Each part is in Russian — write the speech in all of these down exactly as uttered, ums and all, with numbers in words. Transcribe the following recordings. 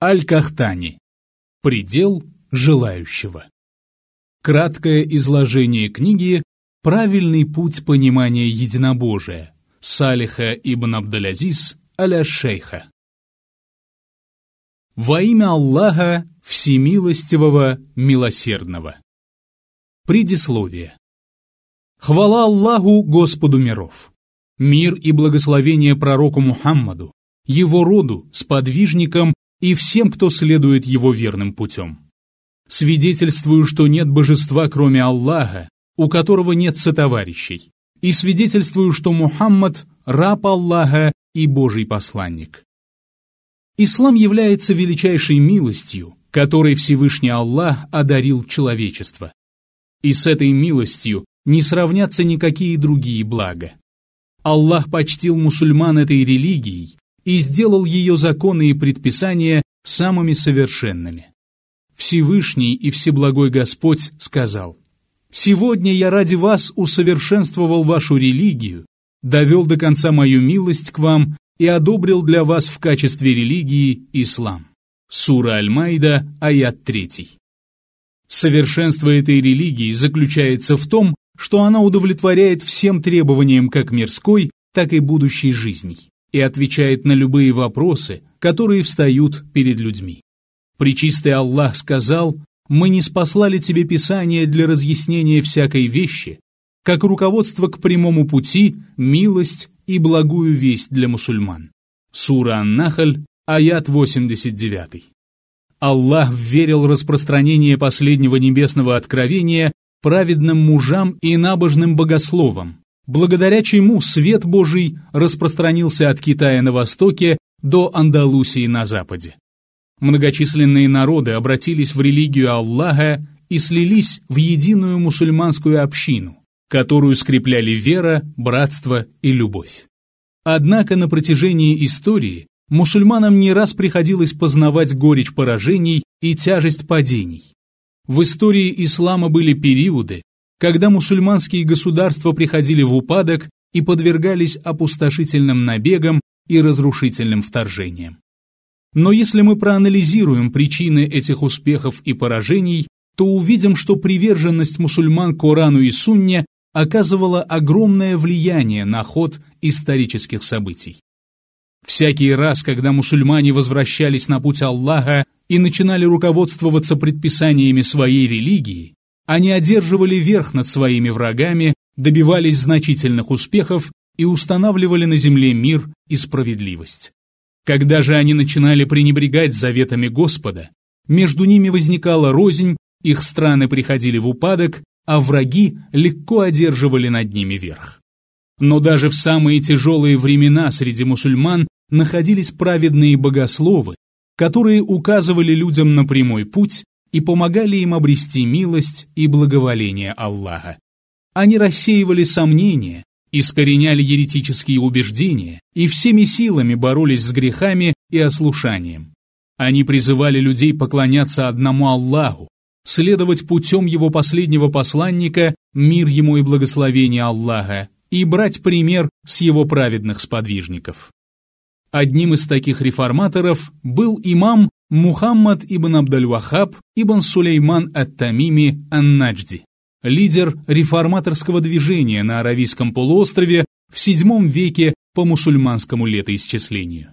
Аль-Кахтани. Предел желающего. Краткое изложение книги «Правильный путь понимания единобожия» Салиха ибн Абдуль-Азиз аля-Шейха. Во имя Аллаха Всемилостивого, Милосердного. Предисловие. Хвала Аллаху, Господу миров! Мир и благословение пророку Мухаммаду, его роду, сподвижникам и всем, кто следует его верным путем. Свидетельствую, что нет божества, кроме Аллаха, у которого нет сотоварищей, и свидетельствую, что Мухаммад – раб Аллаха и Божий посланник. Ислам является величайшей милостью, которой Всевышний Аллах одарил человечество. И с этой милостью не сравнятся никакие другие блага. Аллах почтил мусульман этой религией и сделал ее законы и предписания самыми совершенными. Всевышний и Всеблагой Господь сказал: «Сегодня я ради вас усовершенствовал вашу религию, довел до конца мою милость к вам и одобрил для вас в качестве религии ислам». Сура Аль-Майда, аят три. Совершенство этой религии заключается в том, что она удовлетворяет всем требованиям как мирской, так и будущей жизней и отвечает на любые вопросы, которые встают перед людьми. Пречистый Аллах сказал: «Мы ниспослали тебе Писание для разъяснения всякой вещи, как руководство к прямому пути, милость и благую весть для мусульман». Сура Ан-Нахль, аят восемьдесят девять. Аллах вверил распространение последнего небесного откровения праведным мужам и набожным богословам, благодаря чему свет Божий распространился от Китая на востоке до Андалусии на западе. Многочисленные народы обратились в религию Аллаха и слились в единую мусульманскую общину, которую скрепляли вера, братство и любовь. Однако на протяжении истории мусульманам не раз приходилось познавать горечь поражений и тяжесть падений. В истории ислама были периоды, когда мусульманские государства приходили в упадок и подвергались опустошительным набегам и разрушительным вторжениям. Но если мы проанализируем причины этих успехов и поражений, то увидим, что приверженность мусульман Корану и Сунне оказывала огромное влияние на ход исторических событий. Всякий раз, когда мусульмане возвращались на путь Аллаха и начинали руководствоваться предписаниями своей религии, они одерживали верх над своими врагами, добивались значительных успехов и устанавливали на земле мир и справедливость. Когда же они начинали пренебрегать заветами Господа, между ними возникала рознь, их страны приходили в упадок, а враги легко одерживали над ними верх. Но даже в самые тяжелые времена среди мусульман находились праведные богословы, которые указывали людям на прямой путь и помогали им обрести милость и благоволение Аллаха. Они рассеивали сомнения, искореняли еретические убеждения и всеми силами боролись с грехами и ослушанием. Они призывали людей поклоняться одному Аллаху, следовать путем его последнего посланника, мир ему и благословение Аллаха, и брать пример с его праведных сподвижников. Одним из таких реформаторов был имам Мухаммад ибн Абдуль-Ваххаб ибн Сулейман ат-Тамими ан-Наджди, лидер реформаторского движения на Аравийском полуострове в седьмом веке по мусульманскому летоисчислению.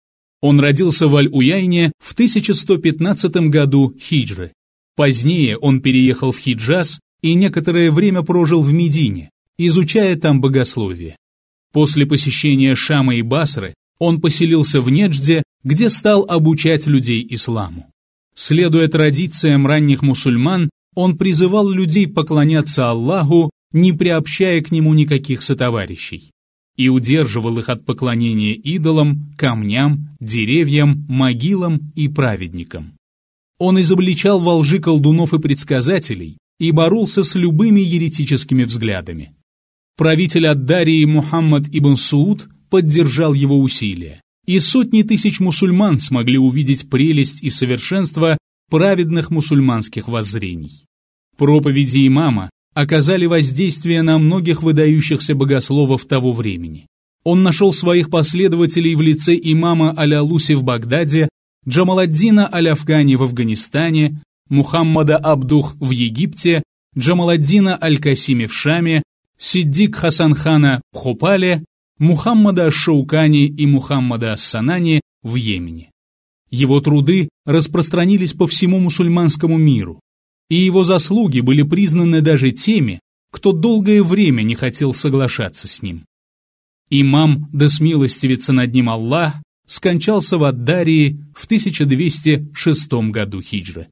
Он родился в Аль-Уяйне в тысяча сто пятнадцатом году хиджры. Позднее он переехал в Хиджаз и некоторое время прожил в Медине, изучая там богословие. После посещения Шама и Басры он поселился в Неджде, где стал обучать людей исламу. Следуя традициям ранних мусульман, он призывал людей поклоняться Аллаху, не приобщая к нему никаких сотоварищей, и удерживал их от поклонения идолам, камням, деревьям, могилам и праведникам. Он изобличал во лжи колдунов и предсказателей и боролся с любыми еретическими взглядами. Правитель Ад-Дарии Мухаммад ибн Сууд поддержал его усилия, и сотни тысяч мусульман смогли увидеть прелесть и совершенство праведных мусульманских воззрений. Проповеди имама оказали воздействие на многих выдающихся богословов того времени. Он нашел своих последователей в лице имама Аль-Алуси в Багдаде, Джамаладдина Аль-Афгани в Афганистане, Мухаммада Абдух в Египте, Джамаладдина Аль-Касими в Шаме, Сиддик Хасанхана в Бхопале, Мухаммада Аш-Шаукани и Мухаммада Ас-Санани в Йемене. Его труды распространились по всему мусульманскому миру, и его заслуги были признаны даже теми, кто долгое время не хотел соглашаться с ним. Имам, да смилостивится над ним Аллах, скончался в Ад-Дарии в тысяча двести шестом году хиджры.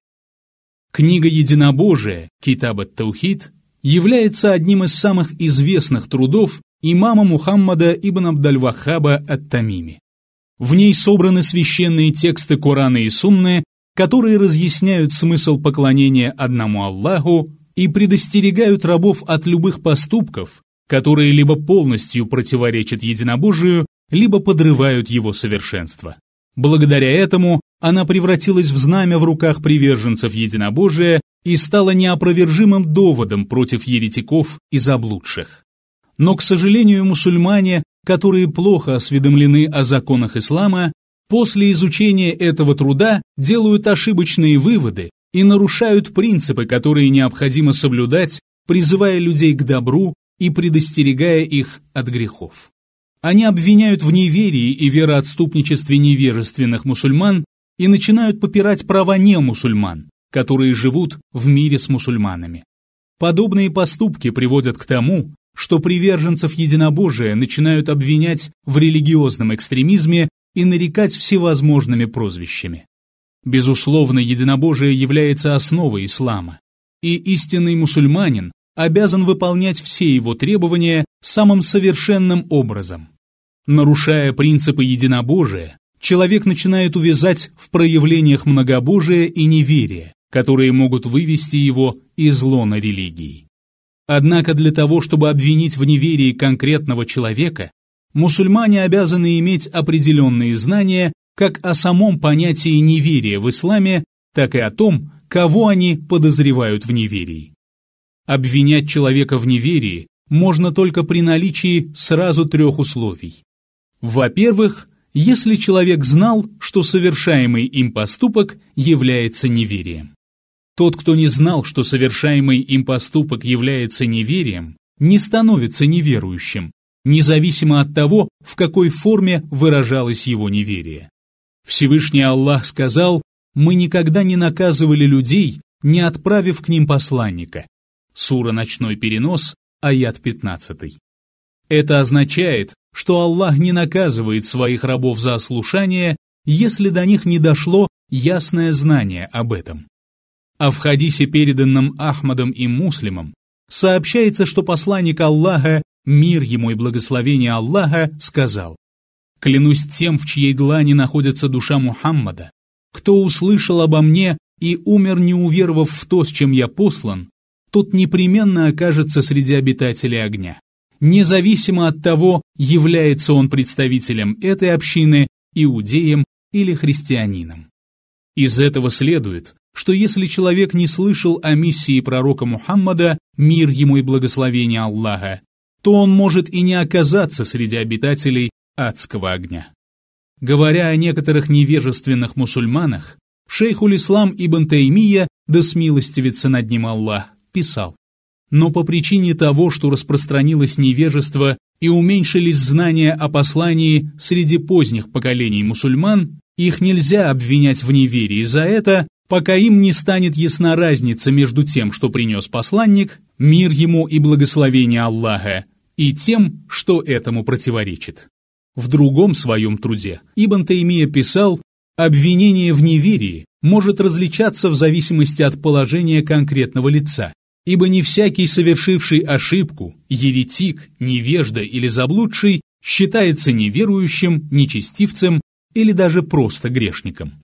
Книга Единобожия, Китаб ат-Таухид, является одним из самых известных трудов имама Мухаммада ибн Абдаль-Ваххаба ат-Тамими. В ней собраны священные тексты Корана и Сунны, которые разъясняют смысл поклонения одному Аллаху и предостерегают рабов от любых поступков, которые либо полностью противоречат единобожию, либо подрывают его совершенство. Благодаря этому она превратилась в знамя в руках приверженцев единобожия и стала неопровержимым доводом против еретиков и заблудших. Но, к сожалению, мусульмане, которые плохо осведомлены о законах ислама, после изучения этого труда делают ошибочные выводы и нарушают принципы, которые необходимо соблюдать, призывая людей к добру и предостерегая их от грехов. Они обвиняют в неверии и вероотступничестве невежественных мусульман и начинают попирать права немусульман, которые живут в мире с мусульманами. Подобные поступки приводят к тому, что приверженцев единобожия начинают обвинять в религиозном экстремизме и нарекать всевозможными прозвищами. Безусловно, единобожие является основой ислама, и истинный мусульманин обязан выполнять все его требования самым совершенным образом. Нарушая принципы единобожия, человек начинает увязать в проявлениях многобожия и неверия, которые могут вывести его из лона религии. Однако для того, чтобы обвинить в неверии конкретного человека, мусульмане обязаны иметь определенные знания как о самом понятии неверия в исламе, так и о том, кого они подозревают в неверии. Обвинять человека в неверии можно только при наличии сразу трех условий. Во-первых, если человек знал, что совершаемый им поступок является неверием. Тот, кто не знал, что совершаемый им поступок является неверием, не становится неверующим, независимо от того, в какой форме выражалось его неверие. Всевышний Аллах сказал: «Мы никогда не наказывали людей, не отправив к ним посланника». Сура «Ночной перенос», аят пятнадцатый. Это означает, что Аллах не наказывает своих рабов за ослушание, если до них не дошло ясное знание об этом. А в хадисе, переданном Ахмадом и Муслимом, сообщается, что посланник Аллаха, мир ему и благословение Аллаха, сказал: «Клянусь тем, в чьей длани находится душа Мухаммада, кто услышал обо мне и умер, не уверовав в то, с чем я послан, тот непременно окажется среди обитателей огня, независимо от того, является он представителем этой общины, иудеем или христианином». Из этого следует, что если человек не слышал о миссии пророка Мухаммада, мир ему и благословение Аллаха, то он может и не оказаться среди обитателей адского огня. Говоря о некоторых невежественных мусульманах, шейхуль-ислам ибн Таймия, да смилостивится над ним Аллах, писал: «Но по причине того, что распространилось невежество и уменьшились знания о послании среди поздних поколений мусульман, их нельзя обвинять в неверии за это, пока им не станет ясна разница между тем, что принес посланник, мир ему и благословение Аллаха, и тем, что этому противоречит». В другом своем труде Ибн Таймия писал: «Обвинение в неверии может различаться в зависимости от положения конкретного лица, ибо не всякий, совершивший ошибку, еретик, невежда или заблудший, считается неверующим, нечестивцем или даже просто грешником».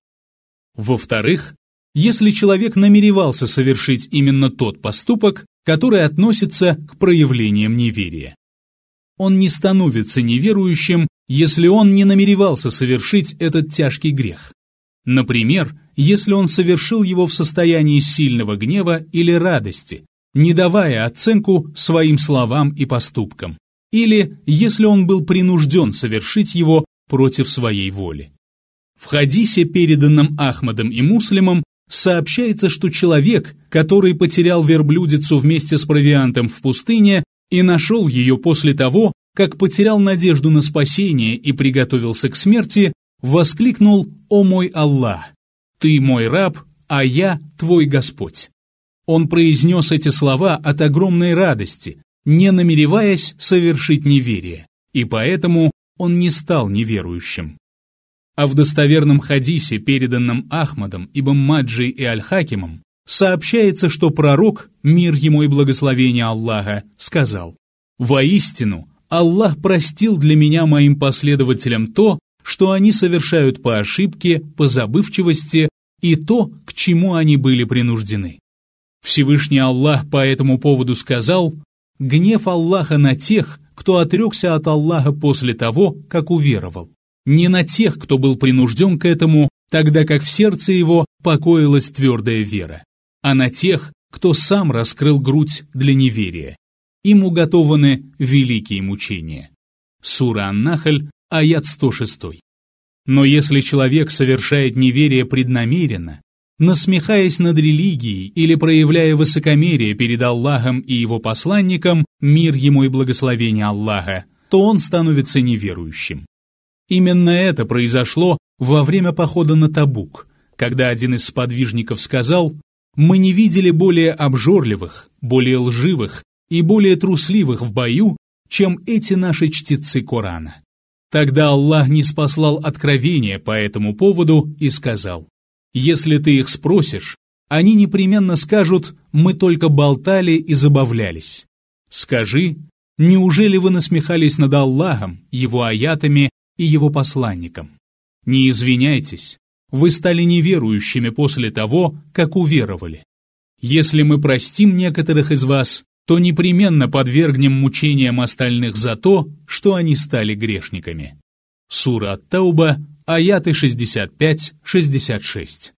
Во-вторых, если человек намеревался совершить именно тот поступок, который относится к проявлениям неверия. Он не становится неверующим, если он не намеревался совершить этот тяжкий грех. Например, если он совершил его в состоянии сильного гнева или радости, не давая оценку своим словам и поступкам, или если он был принужден совершить его против своей воли. В хадисе, переданном Ахмадом и Муслимом, сообщается, что человек, который потерял верблюдицу вместе с провиантом в пустыне и нашел ее после того, как потерял надежду на спасение и приготовился к смерти, воскликнул: «О мой Аллах! Ты мой раб, а я твой Господь». Он произнес эти слова от огромной радости, не намереваясь совершить неверие, и поэтому он не стал неверующим. А в достоверном хадисе, переданном Ахмадом, Ибн Маджей и Аль-Хакимом, сообщается, что пророк, мир ему и благословение Аллаха, сказал: «Воистину, Аллах простил для меня моим последователям то, что они совершают по ошибке, по забывчивости и то, к чему они были принуждены». Всевышний Аллах по этому поводу сказал: «Гнев Аллаха на тех, кто отрекся от Аллаха после того, как уверовал, не на тех, кто был принужден к этому, тогда как в сердце его покоилась твердая вера, а на тех, кто сам раскрыл грудь для неверия. Им уготованы великие мучения». Сура Ан-Нахль, аят сто шесть. Но если человек совершает неверие преднамеренно, насмехаясь над религией или проявляя высокомерие перед Аллахом и его посланником, мир ему и благословение Аллаха, то он становится неверующим. Именно это произошло во время похода на Табук, когда один из сподвижников сказал: «Мы не видели более обжорливых, более лживых и более трусливых в бою, чем эти наши чтецы Корана». Тогда Аллах ниспослал откровение по этому поводу и сказал: «Если ты их спросишь, они непременно скажут: мы только болтали и забавлялись. Скажи, неужели вы насмехались над Аллахом, его аятами и его посланником? Не извиняйтесь, вы стали неверующими после того, как уверовали. Если мы простим некоторых из вас, то непременно подвергнем мучениям остальных за то, что они стали грешниками». Сура Ат-Тауба, аяты шестьдесят пять шестьдесят шесть.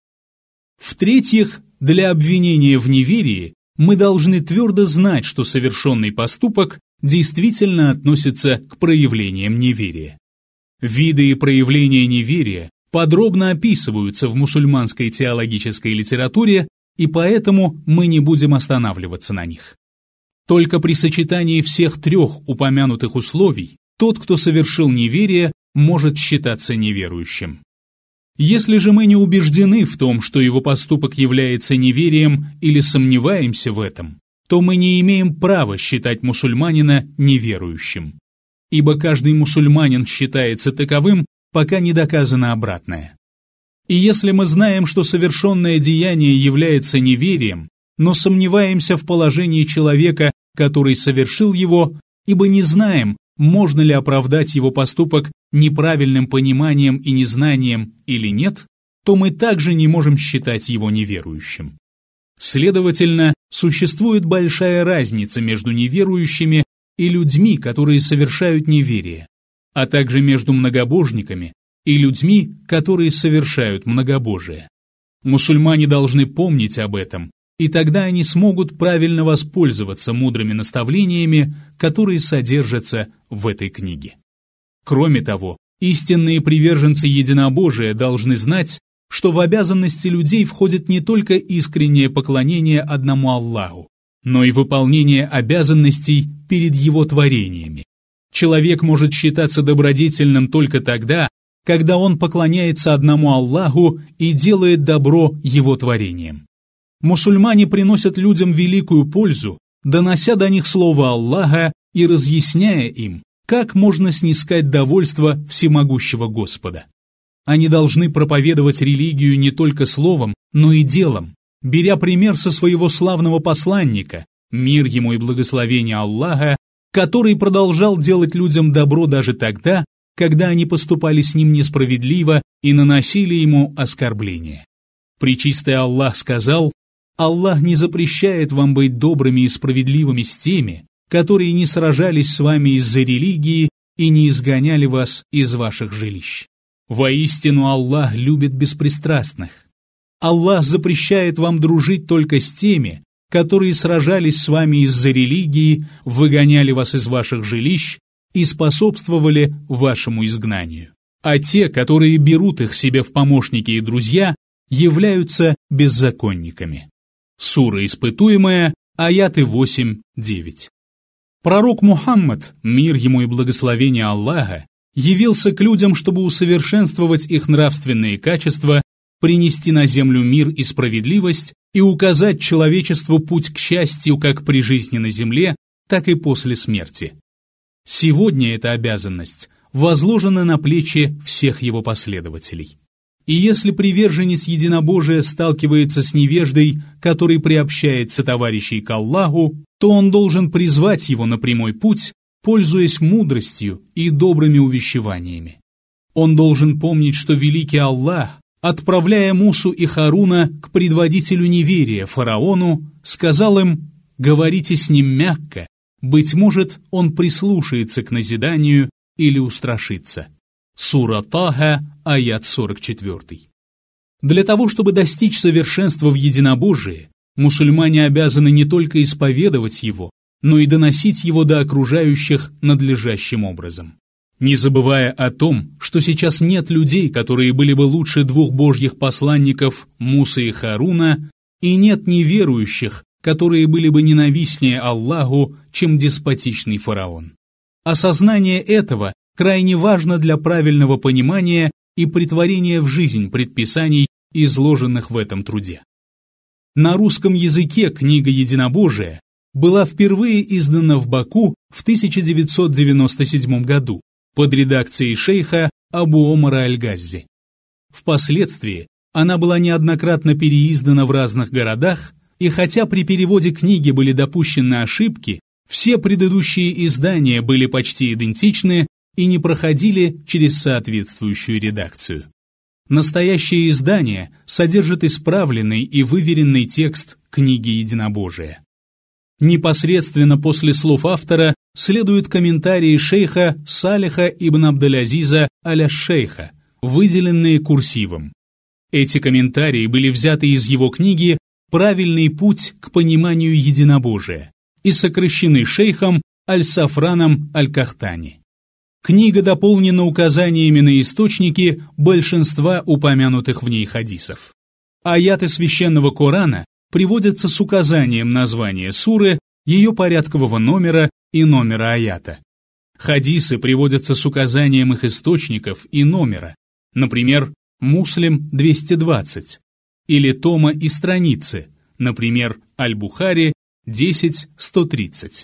В-третьих, для обвинения в неверии мы должны твердо знать, что совершенный поступок действительно относится к проявлениям неверия. Виды и проявления неверия подробно описываются в мусульманской теологической литературе, и поэтому мы не будем останавливаться на них. Только при сочетании всех трех упомянутых условий тот, кто совершил неверие, может считаться неверующим. Если же мы не убеждены в том, что его поступок является неверием, или сомневаемся в этом, то мы не имеем права считать мусульманина неверующим. Ибо каждый мусульманин считается таковым, пока не доказано обратное. И если мы знаем, что совершенное деяние является неверием, но сомневаемся в положении человека, который совершил его, ибо не знаем, можно ли оправдать его поступок неправильным пониманием и незнанием или нет, то мы также не можем считать его неверующим. Следовательно, существует большая разница между неверующими и людьми, которые совершают неверие, а также между многобожниками и людьми, которые совершают многобожие. Мусульмане должны помнить об этом, и тогда они смогут правильно воспользоваться мудрыми наставлениями, которые содержатся в этой книге. Кроме того, истинные приверженцы единобожия должны знать, что в обязанности людей входит не только искреннее поклонение одному Аллаху, но и выполнение обязанностей перед его творениями. Человек может считаться добродетельным только тогда, когда он поклоняется одному Аллаху и делает добро его творениям. Мусульмане приносят людям великую пользу, донося до них слово Аллаха и разъясняя им, как можно снискать довольство всемогущего Господа. Они должны проповедовать религию не только словом, но и делом, беря пример со своего славного посланника, мир ему и благословение Аллаха, который продолжал делать людям добро даже тогда, когда они поступали с ним несправедливо и наносили ему оскорбления. Пречистый Аллах сказал: «Аллах не запрещает вам быть добрыми и справедливыми с теми, которые не сражались с вами из-за религии и не изгоняли вас из ваших жилищ. Воистину Аллах любит беспристрастных. Аллах запрещает вам дружить только с теми, которые сражались с вами из-за религии, выгоняли вас из ваших жилищ и способствовали вашему изгнанию. а те, которые берут их себе в помощники и друзья, являются беззаконниками. Сура испытуемая, аяты восемь девять. Пророк Мухаммад, мир ему и благословение Аллаха, явился к людям, чтобы усовершенствовать их нравственные качества, принести на землю мир и справедливость и указать человечеству путь к счастью как при жизни на земле, так и после смерти. Сегодня эта обязанность возложена на плечи всех его последователей. И если приверженец единобожия сталкивается с невеждой, который приобщает сотоварищей к Аллаху, то он должен призвать его на прямой путь, пользуясь мудростью и добрыми увещеваниями. Он должен помнить, что великий Аллах, отправляя Мусу и Харуна к предводителю неверия фараону, сказал им: «Говорите с ним мягко, быть может, он прислушается к назиданию или устрашится». Сура Таха, аят сорок четыре. Для того, чтобы достичь совершенства в единобожии, мусульмане обязаны не только исповедовать его, но и доносить его до окружающих надлежащим образом. Не забывая о том, что сейчас нет людей, которые были бы лучше двух божьих посланников Мусы и Харуна, и нет неверующих, которые были бы ненавистнее Аллаху, чем деспотичный фараон. Осознание этого крайне важно для правильного понимания и претворения в жизнь предписаний, изложенных в этом труде. На русском языке книга «Единобожие» была впервые издана в Баку в тысяча девятьсот девяносто седьмом году под редакцией шейха Абу Омара Аль-Газзи. Впоследствии она была неоднократно переиздана в разных городах, и хотя при переводе книги были допущены ошибки, все предыдущие издания были почти идентичны и не проходили через соответствующую редакцию. Настоящее издание содержит исправленный и выверенный текст книги «Единобожия». Непосредственно после слов автора следуют комментарии шейха Салиха ибн Абдель-Азиза аля-Шейха, выделенные курсивом. Эти комментарии были взяты из его книги «Правильный путь к пониманию единобожия» и сокращены шейхом Аль-Сафраном Аль-Кахтани. Книга дополнена указаниями на источники большинства упомянутых в ней хадисов. Аяты священного Корана приводятся с указанием названия суры, ее порядкового номера и номера аята. Хадисы приводятся с указанием их источников и номера, например, Муслим двести двадцать, или тома и страницы, например, Аль-Бухари десять сто тридцать.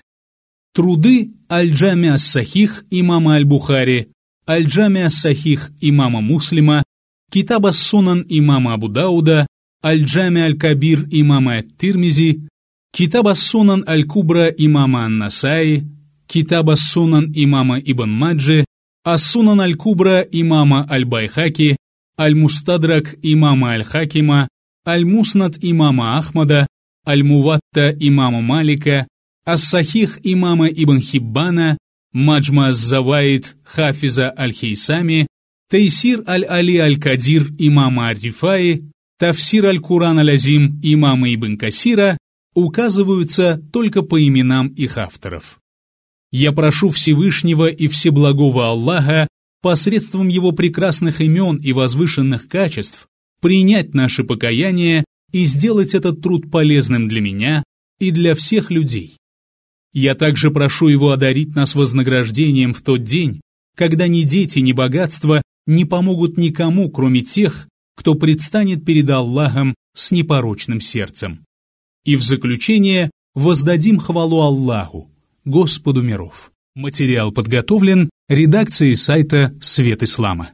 Труды Аль-Джами ас-Сахих имама Аль-Бухари, Аль-Джами ас-Сахих имама Муслима, Китаб ас-Сунан имама Абу Дауда, Аль-Джами аль-Кабир имама ат-Тирмизи, Китаб ас-Сунан аль-Кубра имама ан-Насаи, Китаб ас-Сунан имама Ибн Маджи, ас-Сунан аль-Кубра имама аль-Байхаки, Аль-Мустадрак имама аль-Хакима, Аль-Муснад имама Ахмада, Аль-Муватта имама Малика, Ас-Сахих имама Ибн Хиббана, Маджма ас-Заваид Хафиза аль-Хейсами, Тейсир аль-Али аль-Кадир имама аль-Рифаи, Тафсир аль-Куран аль-Азим имама Ибн Касира указываются только по именам их авторов. Я прошу Всевышнего и Всеблагого Аллаха посредством его прекрасных имен и возвышенных качеств принять наше покаяние и сделать этот труд полезным для меня и для всех людей. Я также прошу его одарить нас вознаграждением в тот день, когда ни дети, ни богатство не помогут никому, кроме тех, кто предстанет перед Аллахом с непорочным сердцем. И в заключение воздадим хвалу Аллаху, Господу миров. Материал подготовлен редакцией сайта «Свет Ислама».